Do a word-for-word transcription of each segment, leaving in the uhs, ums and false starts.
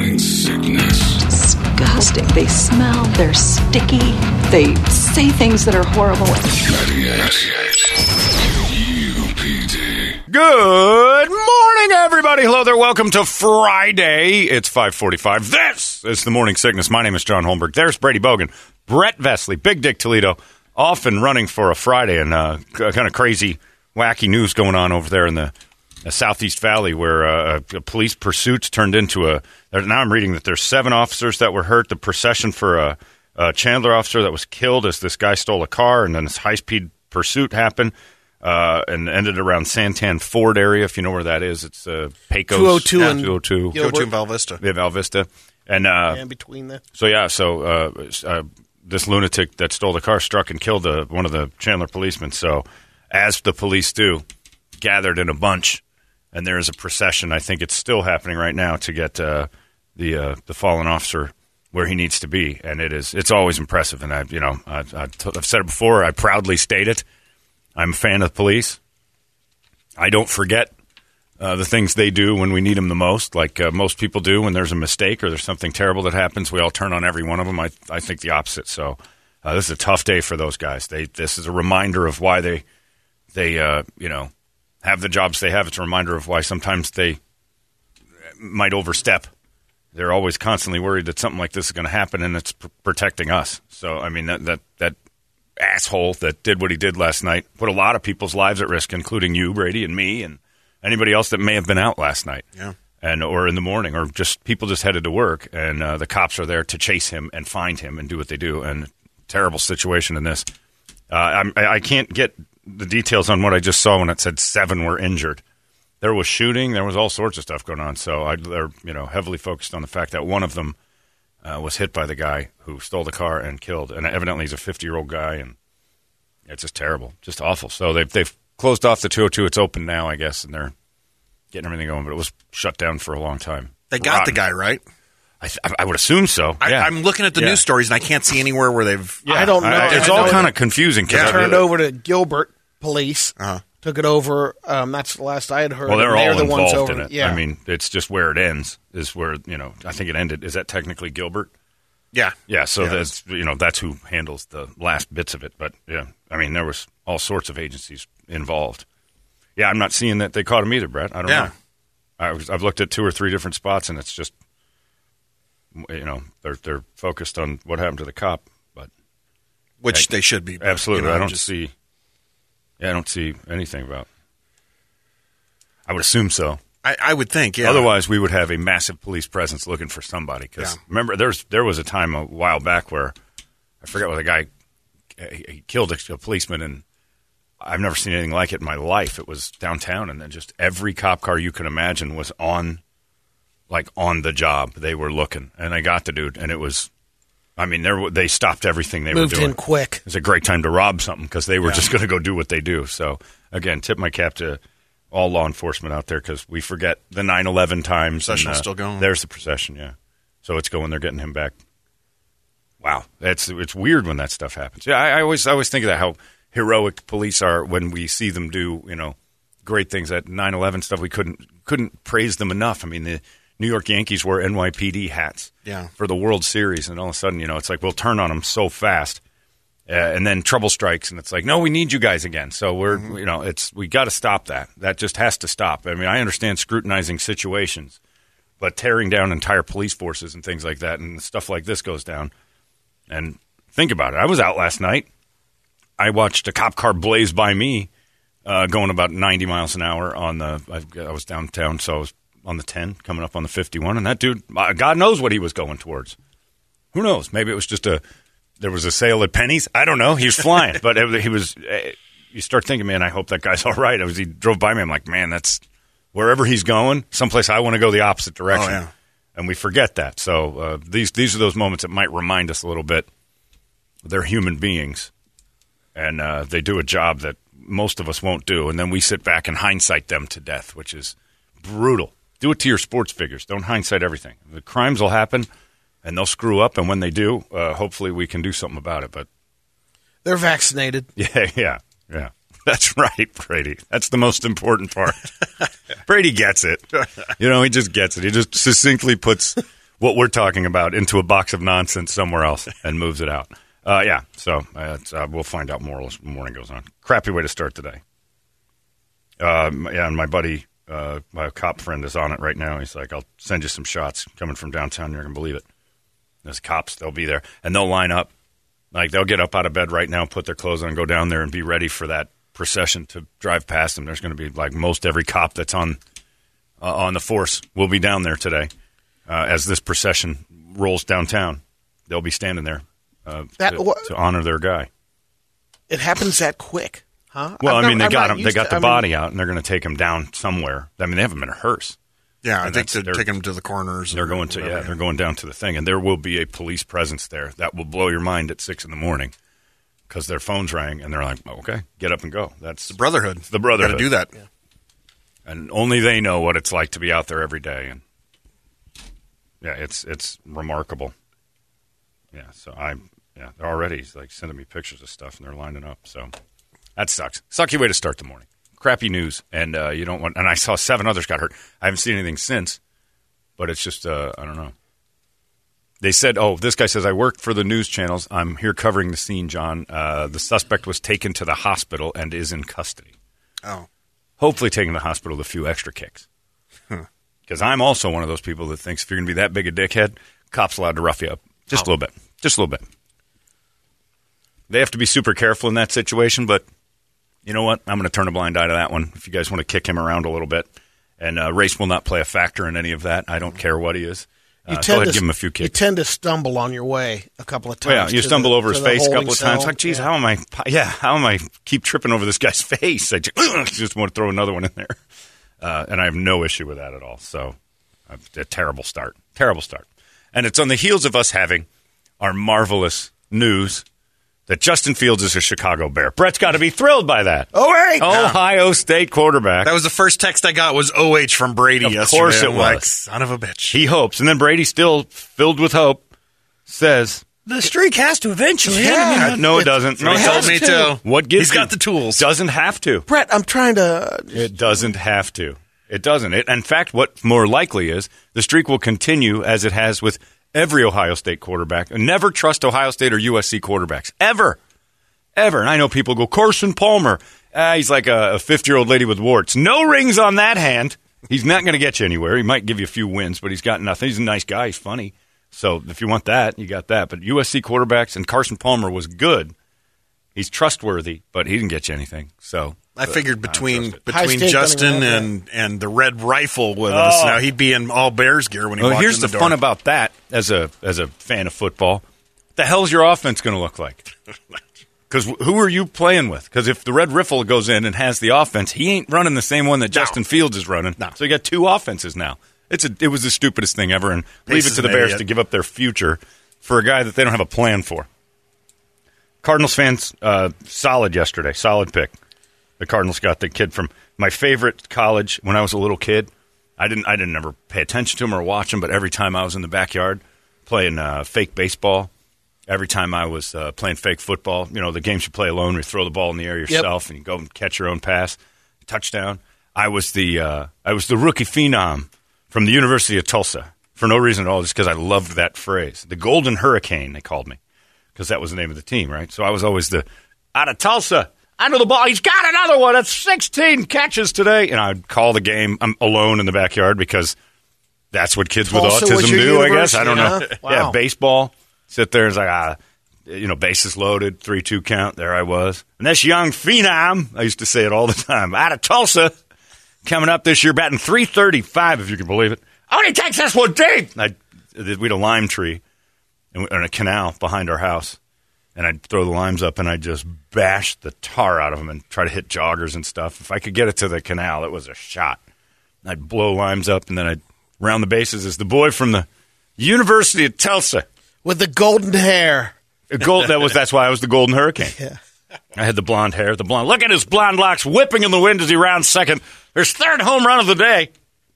Morning Sickness. Disgusting. They smell, they're sticky, they say things that are horrible. U P D. Good morning, everybody. Hello there. Welcome to Friday. It's five forty-five. This is the Morning Sickness. My name is John Holmberg. There's Brady Bogan, Brett Vesley, Big Dick Toledo, off and running for a Friday, and uh, kind of crazy, wacky news going on over there in the uh, Southeast Valley, where uh, a police pursuits turned into a. Now I'm reading that there's seven officers that were hurt. The procession for a, a Chandler officer that was killed as this guy stole a car, and then this high-speed pursuit happened. Uh, and ended around Santan Ford area, if you know where that is. It's uh, Pecos. two oh two yeah, and two oh two. two oh two and Val Vista. Yeah, Val Vista. And, uh, and between there. So, yeah, so uh, uh, this lunatic that stole the car struck and killed the, one of the Chandler policemen. So, as the police do, gathered in a bunch, and there is a procession. I think it's still happening right now to get uh, the uh, the fallen officer where he needs to be. And it is it's always impressive. And, I, you know, I, I've, t- I've said it before. I proudly state it. I'm a fan of the police. I don't forget uh, the things they do when we need them the most, like uh, most people do when there's a mistake or there's something terrible that happens. We all turn on every one of them. I, I think the opposite. So uh, this is a tough day for those guys. They This is a reminder of why they, they uh, you know, have the jobs they have. It's a reminder of why sometimes they might overstep. They're always constantly worried that something like this is going to happen, and it's pr- protecting us. So, I mean, that that that. asshole that did what he did last night put a lot of people's lives at risk, including you, Brady, and me, and anybody else that may have been out last night, yeah, and or in the morning, or just people just headed to work, and uh, the cops are there to chase him and find him and do what they do. And terrible situation in this. Uh, I'm, I can't get the details on what I just saw when it said seven were injured. There was shooting, there was all sorts of stuff going on. So I, they're you know heavily focused on the fact that one of them Uh, was hit by the guy who stole the car and killed. And evidently he's a fifty-year-old guy, and it's just terrible, just awful. So they've, they've closed off the two oh two. It's open now, I guess, and they're getting everything going, but it was shut down for a long time. They got Rotten. the guy, right? I, th- I would assume so. I, yeah. I'm looking at the Yeah. news stories, and I can't see anywhere where they've... Yeah. I don't know. I, it's I all know kind of confusing. It I turned really- over to Gilbert Police. Uh-huh. Took it over. Um, that's the last I had heard. Well, they're and all the ones involved over, in it. Yeah. I mean, it's just where it ends is where, you know, I think it ended. Is that technically Gilbert? Yeah. Yeah, so Yeah. that's you know that's who handles the last bits of it. But yeah, I mean there was all sorts of agencies involved. Yeah, I'm not seeing that they caught him either, Brett. I don't Yeah. know. I was, I've looked at two or three different spots, and it's just you know they're they're focused on what happened to the cop, but Which I- they should be. but, absolutely, you know, I don't just- see. Yeah, I don't see anything about. I would assume so. I, I would think, yeah. Otherwise, we would have a massive police presence looking for somebody. Because Yeah. remember, there's there was a time a while back where I forget what the guy he, he killed a, a policeman, and I've never seen anything like it in my life. It was downtown, and then just every cop car you can imagine was on, like on the job. They were looking, and I got the dude, and it was. I mean, they they stopped everything they Moved were doing. in quick. It was a great time to rob something because they were just going to go do what they do. So again, tip my cap to all law enforcement out there because we forget the nine eleven times. Procession's and, uh, still going. There's the procession, yeah. So it's going. They're getting him back. Wow, that's it's weird when that stuff happens. Yeah, I, I always I always think of that how heroic police are when we see them do you know great things. That nine eleven stuff we couldn't couldn't praise them enough. I mean the New York Yankees wore N Y P D hats Yeah. for the World Series, and all of a sudden you know it's like we'll turn on them so fast. Uh, and then trouble strikes, and it's like, no, we need you guys again. So we're, mm-hmm. you know, it's we got to stop that. That just has to stop. I mean, I understand scrutinizing situations, but tearing down entire police forces and things like that, and stuff like this goes down. And think about it. I was out last night. I watched a cop car blaze by me, uh, going about ninety miles an hour on the. I, I was downtown, so I was on the ten, coming up on the fifty-one, and that dude, God knows what he was going towards. Who knows? Maybe it was just a. There was a sale at Penny's. I don't know. He was flying, but it, he was. Uh, you start thinking, man, I hope that guy's all right. As he drove by me, I'm like, man, that's wherever he's going, someplace I want to go the opposite direction. Oh, yeah. And we forget that. So uh, these these are those moments that might remind us a little bit. They're human beings, and uh, they do a job that most of us won't do, and then we sit back and hindsight them to death, which is brutal. Do it to your sports figures. Don't hindsight everything. The crimes will happen. And they'll screw up, and when they do, uh, hopefully we can do something about it. But They're vaccinated. yeah, yeah, yeah. That's right, Brady. That's the most important part. Brady gets it. You know, he just gets it. He just succinctly puts what we're talking about into a box of nonsense somewhere else and moves it out. Uh, yeah, so uh, it's, uh, we'll find out more as the morning goes on. Crappy way to start today. Uh, yeah, and my buddy, uh, my cop friend is on it right now. He's like, I'll send you some shots coming from downtown. You're going to believe it. There's cops. They'll be there. And they'll line up. Like, they'll get up out of bed right now, put their clothes on, and go down there and be ready for that procession to drive past them. There's going to be, like, most every cop that's on uh, on the force will be down there today uh, as this procession rolls downtown. They'll be standing there uh, That- to, wha- to honor their guy. It happens that quick, huh? Well, I'm I mean, not- they I'm got not him. They used got to- the I mean, body out, and they're going to take him down somewhere. I mean, they haven't been a hearse. Yeah, I And think that's- they're they're- taking them to the corners. They're or going to, whatever. yeah, they're going down to the thing, and there will be a police presence there that will blow your mind at six in the morning because their phones rang, and they're like, oh, "Okay, get up and go." That's The Brotherhood. the Brotherhood. Got to do that. and only they know what it's like to be out there every day. And yeah, it's it's remarkable. Yeah, so I yeah, they're already like sending me pictures of stuff, and they're lining up. So that sucks. Sucky way to start the morning. Crappy news, and uh, you don't want. And I saw seven others got hurt. I haven't seen anything since, but it's just uh, I don't know. They said, "Oh, this guy says I work for the news channels. I'm here covering the scene, John. Uh, the suspect was taken to the hospital and is in custody. Oh. Hopefully, taking to the hospital with a few extra kicks. Because I'm also one of those people that thinks if you're going to be that big a dickhead, cops allowed to rough you up just a little bit, just a little bit. They have to be super careful in that situation, but." You know what? I'm going to turn a blind eye to that one if you guys want to kick him around a little bit. And uh, race will not play a factor in any of that. I don't care what he is. Uh, You go tend ahead to and give him a few You kicks. tend to stumble on your way a couple of Oh, yeah, times. you to stumble the- over to his the face a holding couple of times. cell. Like, geez, Yeah. how am I? Yeah, how am I keep tripping over this guy's face? I just, just want to throw another one in there, uh, and I have no issue with that at all. So, uh, a terrible start, terrible start, and it's on the heels of us having our marvelous news that Justin Fields is a Chicago Bear. Brett's got to be thrilled by that. Oh, hey! Ohio State quarterback. That was the first text I got was O H from Brady Of yesterday. course it I'm like, was. son of a bitch. He hopes, and then Brady, still filled with hope, says, The streak has to eventually end. Yeah. I mean, "No, it It- doesn't. No, he it told doesn't." me to. What gives He's got you- the tools. Doesn't have to. Brett, I'm trying to. It doesn't have to. It doesn't. It, in fact, what more likely is the streak will continue as it has with every Ohio State quarterback. Never trust Ohio State or U S C quarterbacks. Ever. Ever. And I know people go, Carson Palmer. Ah, he's like a, a fifty-year-old lady with warts. No rings on that hand. He's not going to get you anywhere. He might give you a few wins, but he's got nothing. He's a nice guy. He's funny. So if you want that, you got that. But U S C quarterbacks, and Carson Palmer was good. He's trustworthy, but he didn't get you anything. So I figured between trust it. High between State Justin doesn't have and, and the red rifle with us, Oh. now he'd be in all Bears gear when he Well, walked here's in the, the, door. fun about that as a as a fan of football. What the hell's your offense going to look like? Because who are you playing with? Because if the red rifle goes in and has the offense, he ain't running the same one that Justin Fields is running. No. So you got two offenses now. It's a, it was the stupidest thing ever, and Pace leave it is to the an Bears idiot. to give up their future for a guy that they don't have a plan for. Cardinals fans, uh, solid yesterday, solid pick. The Cardinals got the kid from my favorite college when I was a little kid. I didn't, I didn't ever pay attention to him or watch him, but every time I was in the backyard playing uh, fake baseball, every time I was uh, playing fake football, you know, the games you play alone, where you throw the ball in the air yourself and you go and catch your own pass, touchdown. I was the, uh, I was the rookie phenom from the University of Tulsa for no reason at all, just because I loved that phrase. The Golden Hurricane, they called me, because that was the name of the team, right? So I was always the, out of Tulsa, under the ball, he's got another one. That's sixteen catches today. And I'd call the game I'm alone in the backyard because that's what kids Tulsa with was autism your do, I guess. I don't know. university, huh? Yeah, Wow. baseball. Sit there and it's like, ah, you know, bases loaded, three two count. There I was. And this young phenom, I used to say it all the time, out of Tulsa, coming up this year, batting three thirty-five, if you can believe it. Oh, he takes this one deep. I, we had a lime tree and a canal behind our house. And I'd throw the limes up and I'd just bash the tar out of them and try to hit joggers and stuff. If I could get it to the canal, it was a shot. I'd blow limes up and then I'd round the bases as the boy from the University of Tulsa. With the golden hair. A gold, that was, that's why I was the Golden Hurricane. Yeah. I had the blonde hair, the blonde. Look at his blonde locks whipping in the wind as he rounds second. His third home run of the day.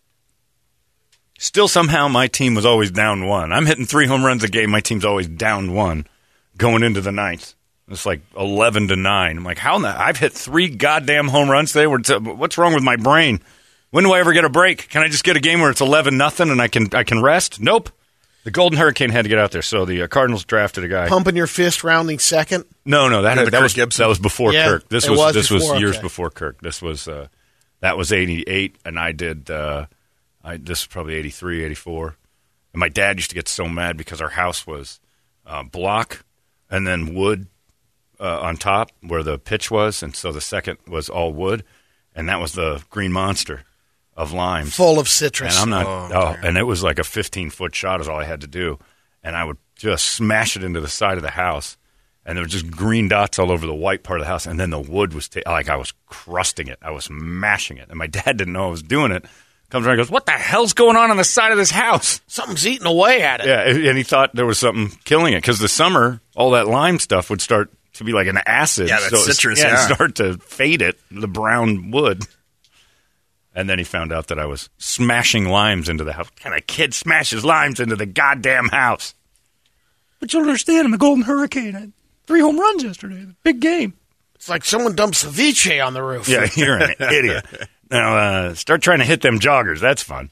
Still, somehow, my team was always down one. I'm hitting three home runs a game. My team's always down one going into the ninth. It's like eleven to nine. I'm like, how in the, I've hit three goddamn home runs today. What's wrong with my brain? When do I ever get a break? Can I just get a game where it's eleven nothing and I can I can rest? Nope. The Golden Hurricane had to get out there, so the uh, Cardinals drafted a guy. Pumping your fist, rounding second. No, no, that Yeah, that, the Kirk was Gibson. that was before Yeah, Kirk. This it was, was this before, was years okay. before Kirk. This was uh, that was eighty-eight, and I did. Uh, I this was probably eighty-three, eighty-four. And my dad used to get so mad because our house was uh, block and then wood uh, on top where the pitch was, and so the second was all wood, and that was the Green Monster of limes. Full of citrus. And I'm not. Oh, Oh, man. and it was like a fifteen foot shot is all I had to do, and I would just smash it into the side of the house, and there were just green dots all over the white part of the house, and then the wood was ta- like I was crusting it, I was mashing it, and my dad didn't know I was doing it. Comes around and goes, "What the hell's going on on the side of this house?" Something's eating away at it. Yeah, and he thought there was something killing it because the summer, all that lime stuff would start to be like an acid. Yeah, that so it was- citrus, yeah, yeah. it'd start to fade it, the brown wood. And then he found out that I was smashing limes into the house. What kind of kid smashes limes into the goddamn house? But you'll understand, I'm a Golden Hurricane. I had three home runs yesterday. Big game. It's like someone dumped ceviche on the roof. Yeah, you're an idiot. Now, uh, start trying to hit them joggers. That's fun.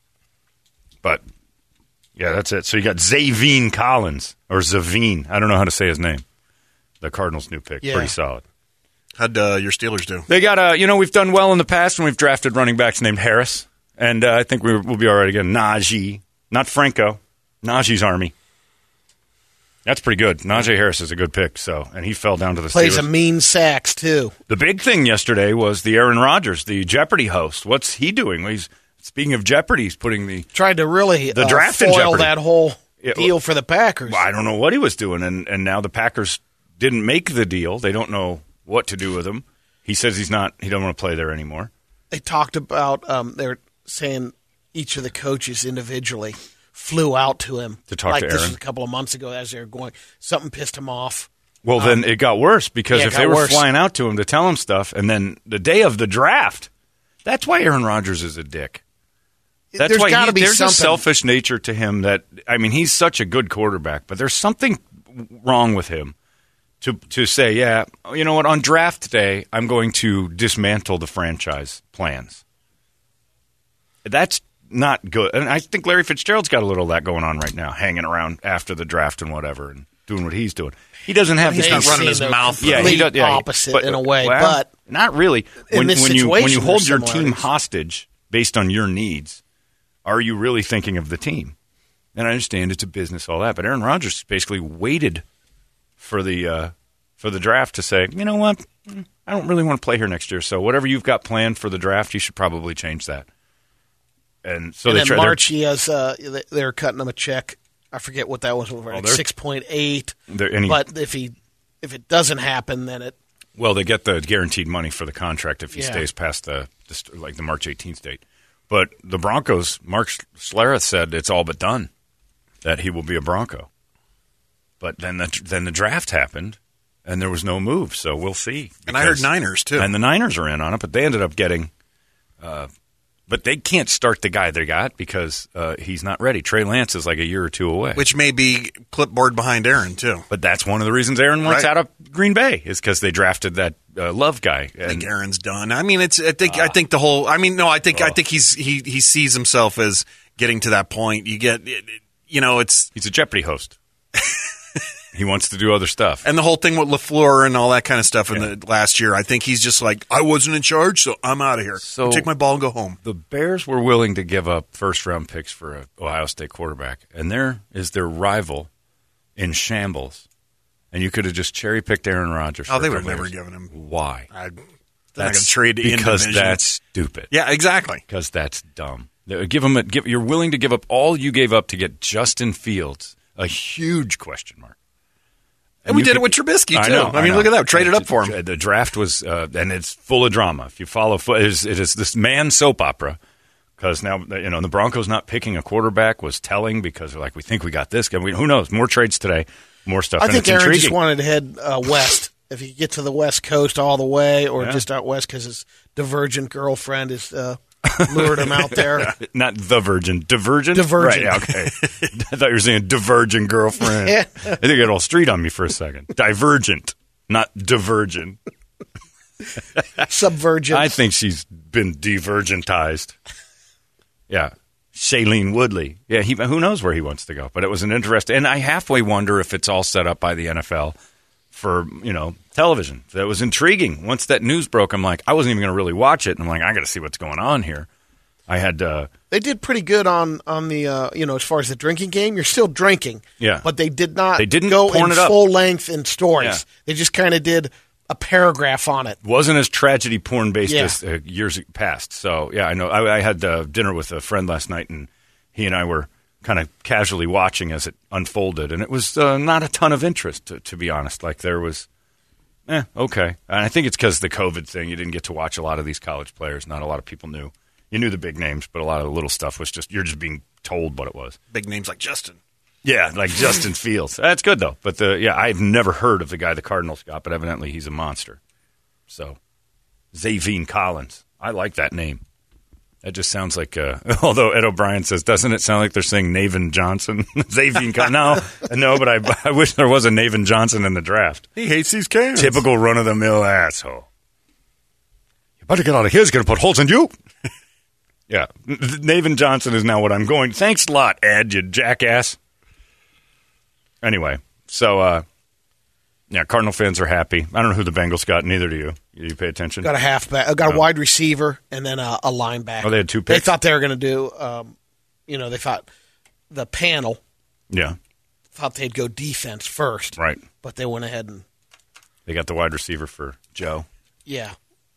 But, yeah, that's it. So you got Zavine Collins, or Zavine. I don't know how to say his name. The Cardinals' new pick. Yeah. Pretty solid. How'd uh, your Steelers do? They got, uh, you know, we've done well in the past when we've drafted running backs named Harris. And uh, I think we, we'll be all right again. Najee. Not Franco. Najee's Army. That's pretty good. Najee Harris is a good pick, so and he fell down to the Plays Steelers. a mean sax, too. The big thing yesterday was the Aaron Rodgers, the Jeopardy host. What's he doing? He's speaking of Jeopardy, he's putting the Tried to really The uh, draft in foil jeopardy. that whole Yeah, deal for the Packers. well, I don't know what he was doing, and and now the Packers didn't make the deal. They don't know what to do with him. He says he's not. He don't want to play there anymore. They talked about, um, they're saying each of the coaches individually flew out to him. To talk like to this Aaron. was a couple of months ago as they were going. Something pissed him off. Well, then it got worse because Um, yeah, it if they got were worse. flying out to him to tell him stuff, and then the day of the draft, that's why Aaron Rodgers is a dick. That's There's why got to he, be there's something. a selfish nature to him that I mean he's such a good quarterback, but there's something wrong with him to to say, yeah, you know what, on draft day I'm going to dismantle the franchise plans. That's not good, and I think Larry Fitzgerald's got a little of that going on right now, hanging around after the draft and whatever, and doing what he's doing. He doesn't have He's the not They've running seen his the mouth. yeah, he complete does. Yeah, opposite but- in a way, well, but not really. in When, this when you when you situation, hold there's your team similarities. hostage based on your needs, are you really thinking of the team? And I understand it's a business, all that, but Aaron Rodgers basically waited for the uh, for the draft to say, you know what, I don't really want to play here next year. So whatever you've got planned for the draft, you should probably change that. And so and they then try. March, he has, uh, they- they're cutting him a check. I forget what that was, like Oh, they're- six point eight. They're- and he- But if he if it doesn't happen, then it Well, they get the guaranteed money for the contract if he Yeah. stays past the, the st- like the March eighteenth date. But the Broncos, Mark Schlereth said it's all but done that he will be a Bronco. But then the then the draft happened, and there was no move. So we'll see. And I heard Because- Niners, too. and the Niners are in on it, but they ended up getting. Uh, but they can't start the guy they got because uh, he's not ready. Trey Lance is like a year or two away. Which may be clipboard behind Aaron, too. but that's one of the reasons Aaron wants Right. out of Green Bay is because they drafted that uh, Love guy. I think And- Aaron's done. I mean, it's. I think. I think the whole. I mean, no. I think. I think he's. He. He sees himself as getting to that point. You get. It, it- you know, it's. He's a Jeopardy host. He wants to do other stuff. And the whole thing with LaFleur and all that kind of stuff in the last year, I think he's just like, I wasn't in charge, so I'm out of here. So- Take my ball and go home. The Bears were willing to give up first round picks for an Ohio State quarterback, and there is their rival in shambles. And you could have just cherry picked Aaron Rodgers. Oh, for they the would have never Bears. given him. Why? I, they're not going to trade in because division. that's stupid. Yeah, exactly. Because that's dumb. They- Give them a, give, you're willing to give up all you gave up to get Justin Fields, a huge question mark. And we you did could- it with Trubisky, I too. know, I mean, know. look at that. Traded up for him. The draft was, uh, and it's full of drama. If you follow, fo- it is, it is this man soap opera. Because now, you know, the Broncos not picking a quarterback was telling because they're like, we think we got this guy. We, who knows? More trades today, more stuff. I and think it's Aaron intriguing. just wanted to head uh, west. If he could get to the West Coast all the way, or Yeah. just out west because his divergent girlfriend is uh, lured him out there. Not the virgin, divergent. Divergent. Right, yeah, okay. I thought you were saying divergent girlfriend. Yeah. I think it got all street on me for a second. Divergent, not divergent. Subvergent. I think she's been divergentized. Yeah. Shailene Woodley. Yeah, he, who knows where he wants to go. But it was an interesting, and I halfway wonder if it's all set up by the N F L for, you know, television. That was intriguing. Once that news broke, I'm like, I wasn't even going to really watch it. And I'm like, I got to see what's going on here. I had uh, They did pretty good on, on the, uh, you know, as far as the drinking game. You're still drinking. Yeah. But they did not They didn't go porn in it up. full length in stories. Yeah. They just kind of did a paragraph on it. wasn't as tragedy porn based Yeah. as uh, years past. So, yeah, I know. I, I had uh, dinner with a friend last night, and he and I were kind of casually watching as it unfolded. And it was uh, not a ton of interest, to, to be honest. Like, there was, eh, okay. And I think it's because the COVID thing. You didn't get to watch a lot of these college players. Not a lot of people knew. You knew the big names, but a lot of the little stuff was just, you're just being told what it was. Big names like Justin. Yeah, like Justin Fields. That's good, though. But, the yeah, I've never heard of the guy the Cardinals got, but evidently he's a monster. So, Zavine Collins. I like that name. That just sounds like, uh, although Ed O'Brien says, doesn't it sound like they're saying Navin Johnson? Zavine Collins. No, no, but I, I wish there was a Navin Johnson in the draft. He hates these cans. Typical run-of-the-mill asshole. You better get out of here. He's going to put holes in you. Yeah. Navin Johnson is now what I'm going. Thanks a lot, Ed, you jackass. Anyway, so, uh, yeah, Cardinal fans are happy. I don't know who the Bengals got. Neither do you. You pay attention? Got a halfback, got a wide receiver, and then a, a linebacker. Oh, they had two They picks? thought they were going to do, um, you know, they thought the panel Yeah, thought they'd go defense first. right. But they went ahead and, They got the wide receiver for Joe. yeah,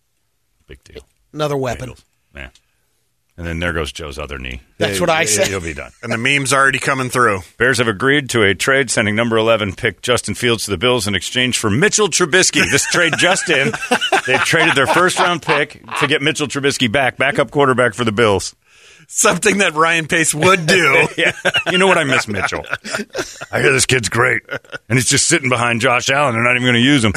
Big deal. another weapon. Bengals. Yeah. And then there goes Joe's other knee. That's He- what I he- said. He'll be done. And the meme's already coming through. Bears have agreed to a trade, sending number eleven pick Justin Fields to the Bills in exchange for Mitchell Trubisky. This trade just in. They've traded their first-round pick to get Mitchell Trubisky back, backup quarterback for the Bills. Something that Ryan Pace would do. Yeah, you know what? I miss Mitchell. I hear this kid's great, and he's just sitting behind Josh Allen. They're not even going to use him.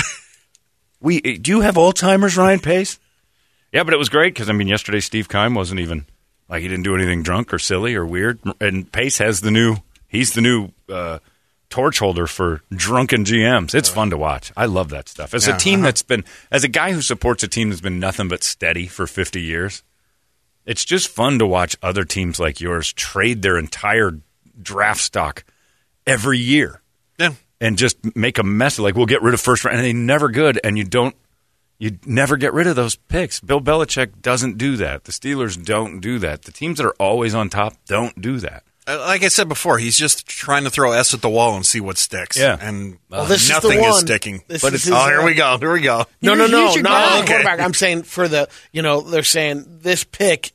We do you have Alzheimer's, Ryan Pace? Yeah, but it was great because I mean, yesterday Steve Keim wasn't even like he didn't do anything drunk or silly or weird, and Pace has the new. He's the new uh, torch holder for drunken G Ms. It's fun to watch. I love that stuff. As Yeah, a team uh-huh. that's been, as a guy who supports a team that's been nothing but steady for fifty years. It's just fun to watch other teams like yours trade their entire draft stock every year Yeah. and just make a mess. Like, we'll get rid of first round, and they never good, and you don't, you never get rid of those picks. Bill Belichick doesn't do that. The Steelers don't do that. The teams that are always on top don't do that. Uh, Like I said before, he's just trying to throw S at the wall and see what sticks. Yeah. And Well, this nothing is the one. sticking. This but is it's, his, oh, here uh, we go. Here we go. No, no, Here's- no, here's your not guy. on the Okay. quarterback. I'm saying for the, you know, they're saying this pick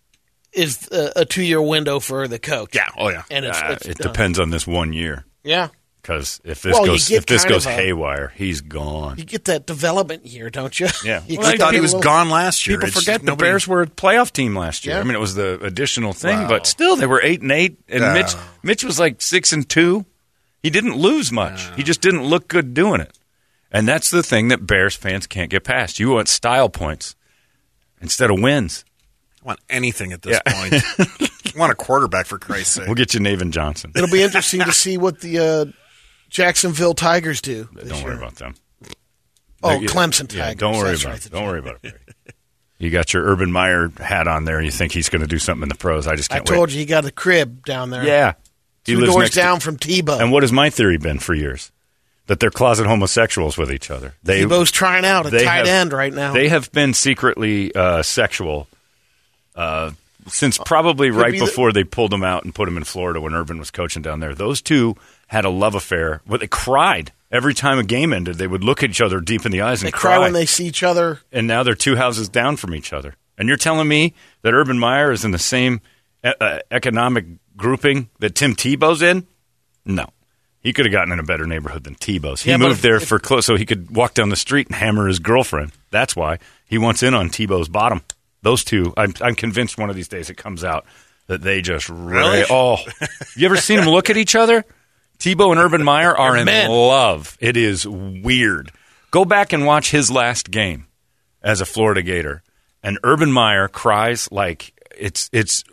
is a, a two-year window for the coach. Yeah. Oh, yeah. And it's, Uh, it's it done. depends on this one year. Yeah. Because if this Well, you goes get if this kind goes of a- haywire, he's gone. You get that development year, don't you? Yeah. You Well, I get thought that he was little- gone last year. People It's forget just the nobody- Bears were a playoff team last year. Yeah. I mean, it was the additional thing, Wow. but still, they were eight and eight. And Wow. Mitch, Mitch was like six and two. He didn't lose much. He just didn't look good doing it. And that's the thing that Bears fans can't get past. You want style points instead of wins. I want anything at this Yeah. point. I want a quarterback, for Christ's sake. We'll get you Navin Johnson. It'll be interesting to see what the uh, Jacksonville Tigers do. this Don't worry year. about them. Oh, Yeah, Clemson Tigers. Yeah, don't worry That's about right. it. Don't worry about it. You got your Urban Meyer hat on there. You think he's going to do something in the pros. I just I can't told wait. you he got a crib down there. Yeah. He Two lives doors next to- down from Tebow. And what has my theory been for years? That they're closet homosexuals with each other. They, Tebow's trying out a they tight have- end right now. They have been secretly uh, sexual uh, since probably Could right be the- before they pulled him out and put him in Florida when Urban was coaching down there. Those two had a love affair. But they cried every time a game ended. They would look at each other deep in the eyes and they cry cry. when they see each other. And now they're two houses down from each other. And you're telling me that Urban Meyer is in the same uh, uh, economic grouping that Tim Tebow's in? No. He could have gotten in a better neighborhood than Tebow's. He Yeah, but moved if- there if- for close so he could walk down the street and hammer his girlfriend. That's why he wants in on Tebow's bottom. Those two, I'm, I'm convinced one of these days it comes out that they just really. Really? Oh, you ever seen them look at each other? Tebow and Urban Meyer are in men. love. It is weird. Go back and watch his last game as a Florida Gator, and Urban Meyer cries like it's it's.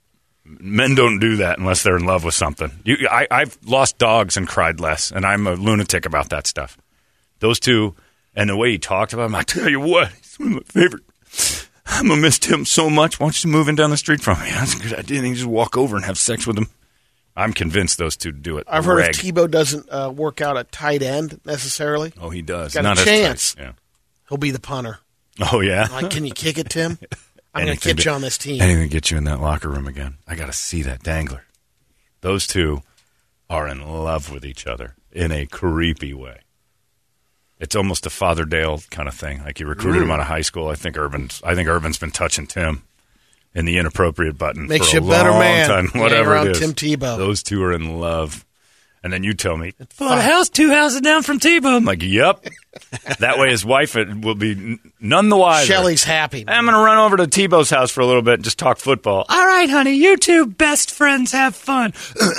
Men don't do that unless they're in love with something. You, I, I've lost dogs and cried less, and I'm a lunatic about that stuff. Those two, and the way he talked about him, I tell you what, he's one of my favorite. I'm going to miss Tim so much. Why don't you move in down the street from me? That's a good idea. And you just walk over and have sex with him. I'm convinced those two do it. I've heard Reg. if Tebow doesn't uh, work out at tight end necessarily, Oh, he does. got Not a as chance. tight. Yeah. He'll be the punter. Oh, yeah? Like, can you kick it, Tim? I'm going to Anything get to- you on this team. Anything to get you in that locker room again. I got to see that dangler. Those two are in love with each other in a creepy way. It's almost a Father Dale kind of thing. Like, he recruited him out of high school. I think Urban's, I think Urban's been touching Tim in the inappropriate button Makes for you a a better long man. time. You Whatever hang it around is. Tim Tebow. Those two are in love. And then you tell me, Bought a house two houses down from Tebow. I'm like, yep. That way his wife will be n- none the wiser. Shelley's happy. I'm going to run over to Tebow's house for a little bit and just talk football. All right, honey, you two best friends have fun.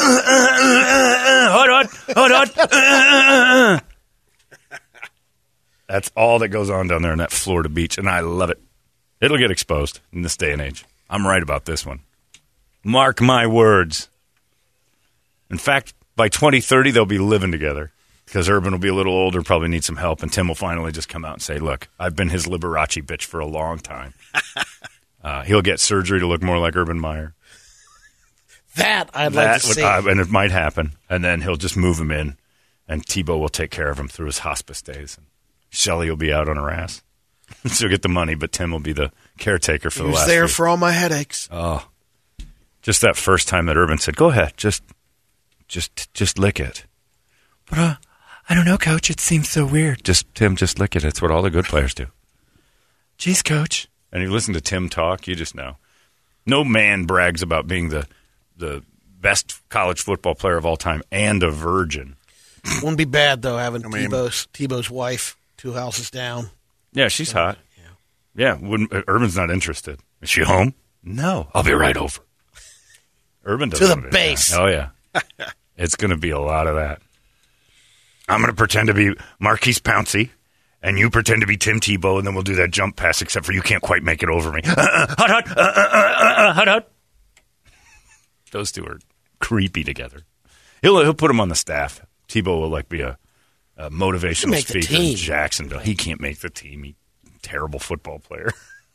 Hold on, hold on. That's all that goes on down there in that Florida beach, and I love it. It'll get exposed in this day and age. I'm right about this one. Mark my words. In fact, by twenty thirty, they'll be living together because Urban will be a little older, probably need some help, and Tim will finally just come out and say, look, I've been his Liberace bitch for a long time. uh, he'll get surgery to look more like Urban Meyer. That I'd That like to would, see. uh, and it might happen. And then he'll just move him in, and Tebow will take care of him through his hospice days. And Shelley will be out on her ass. She'll get the money, but Tim will be the caretaker for he the was last there few. for all my headaches. Oh, just that first time that Urban said, "Go ahead, just, just, just lick it." But, uh, I don't know, Coach. It seems so weird. Just Tim, just lick it. It's what all the good players do. Jeez, Coach. And you listen to Tim talk, you just know. No man brags about being the the best college football player of all time and a virgin. Wouldn't be bad though having I mean- Tebow's Tebow's wife two houses down. Yeah, she's hot. Yeah, wouldn't, uh, Urban's not interested. Is she home? No. I'll be right over. Urban doesn't. To the want to do base. that. Oh, yeah. It's going to be a lot of that. I'm going to pretend to be Marquise Pouncey, and you pretend to be Tim Tebow, and then we'll do that jump pass, except for you can't quite make it over me. Uh, uh, hot, hot, uh, uh, uh, uh, hot, hot. Those two are creepy together. He'll, he'll put him on the staff. Tebow will, like, be a, a motivational make the speaker in team. Jacksonville. He can't make the team. He terrible football player.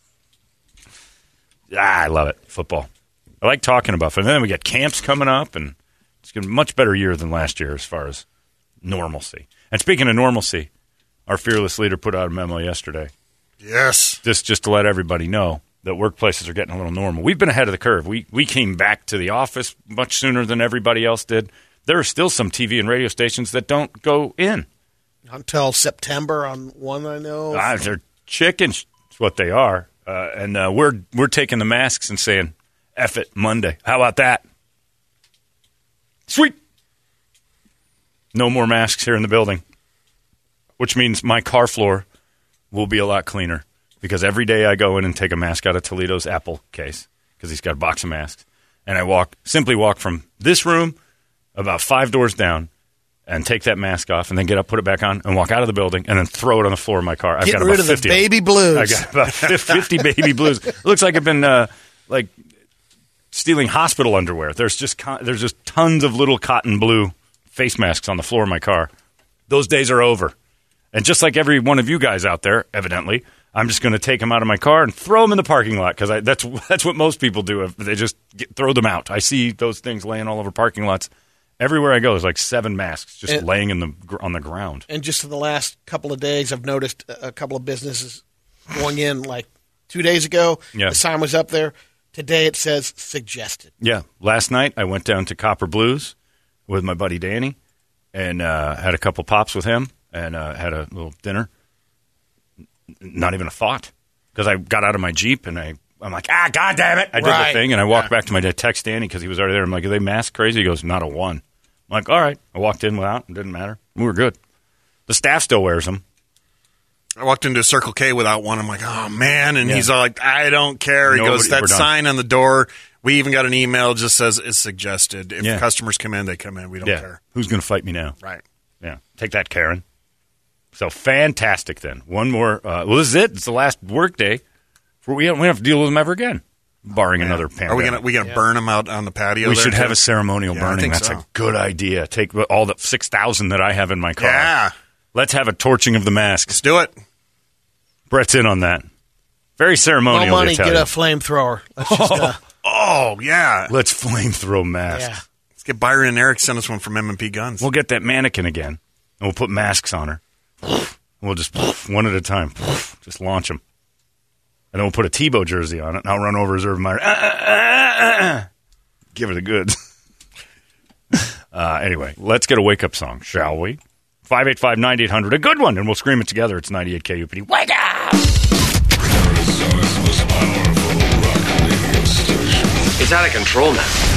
ah, I love it. Football. I like talking about it. And then we got camps coming up, and it's going to be a much better year than last year as far as normalcy. And speaking of normalcy, our fearless leader put out a memo yesterday. Yes. Just just to let everybody know that workplaces are getting a little normal. We've been ahead of the curve. We we came back to the office much sooner than everybody else did. There are still some T V and radio stations that don't go in. Until September on one I know. Ah, they're chickens. It's what they are. Uh, and uh, we're we're taking the masks and saying, F it, Monday. How about that? Sweet. No more masks here in the building, which means my car floor will be a lot cleaner because every day I go in and take a mask out of Toledo's Apple case because he's got a box of masks. And I walk, simply walk from this room about five doors down and take that mask off and then get up, put it back on, and walk out of the building and then throw it on the floor of my car. I've Getting got rid about of the fifty baby blues. I got about fifty baby blues. It looks like I've been uh, like stealing hospital underwear. There's just con- there's just tons of little cotton blue face masks on the floor of my car. Those days are over. And just like every one of you guys out there, evidently, I'm just going to take them out of my car and throw them in the parking lot because that's that's what most people do. They just get, throw them out. I see those things laying all over parking lots. Everywhere I go, there's like seven masks just And- laying in the gr- on the ground. And just in the last couple of days, I've noticed a a couple of businesses going in. Like two days ago, Yeah. the sign was up there. Today it says suggested. Yeah. Last night I went down to Copper Blues with my buddy Danny and uh, had a couple pops with him and uh, had a little dinner. N- Not even a thought because I got out of my Jeep and I, I'm like, ah, God damn it. I did Right. the thing and I walked back to my dad, text Danny because he was already there. I'm like, are they mask crazy? He goes, not a one. I'm like, all right. I walked in without. It didn't matter. We were good. The staff still wears them. I walked into Circle K without one. I'm like, oh, man. And Yeah. he's all like, I don't care. He Nobody- goes, that we're done. sign on the door, we even got an email just says it's suggested. If Yeah. customers come in, they come in. We don't Yeah. care. Who's going to fight me now? Right. Yeah. Take that, Karen. So fantastic then. One more. Uh, well, this is it. It's the last work day. For, we, don't, we don't have to deal with them ever again, barring another pandemic. Are we going to we gonna burn them out on the patio? We there, should have too? a ceremonial Yeah, I burning. think That's so. a good idea. Take all the six thousand that I have in my car. Yeah. Let's have a torching of the masks. Let's do it. Brett's in on that. Very ceremonial. No money, they tell get you. a flamethrower. Let's just, uh, Oh, yeah. Let's flamethrow masks. yeah. Let's get Byron and Eric send us one from M and P Guns. We'll get that mannequin again, and we'll put masks on her. We'll just, one at a time, just launch them. And then we'll put a Tebow jersey on it, and I'll run over as Urban Meyer. Uh, uh, uh, uh. Give her the goods. uh, anyway, let's get a wake-up song, shall we? five eight five, nine eight hundred, a good one, and we'll scream it together. It's ninety-eight K U P D. Wake up! Arizona's most powerful rock radio station. It's out of control now.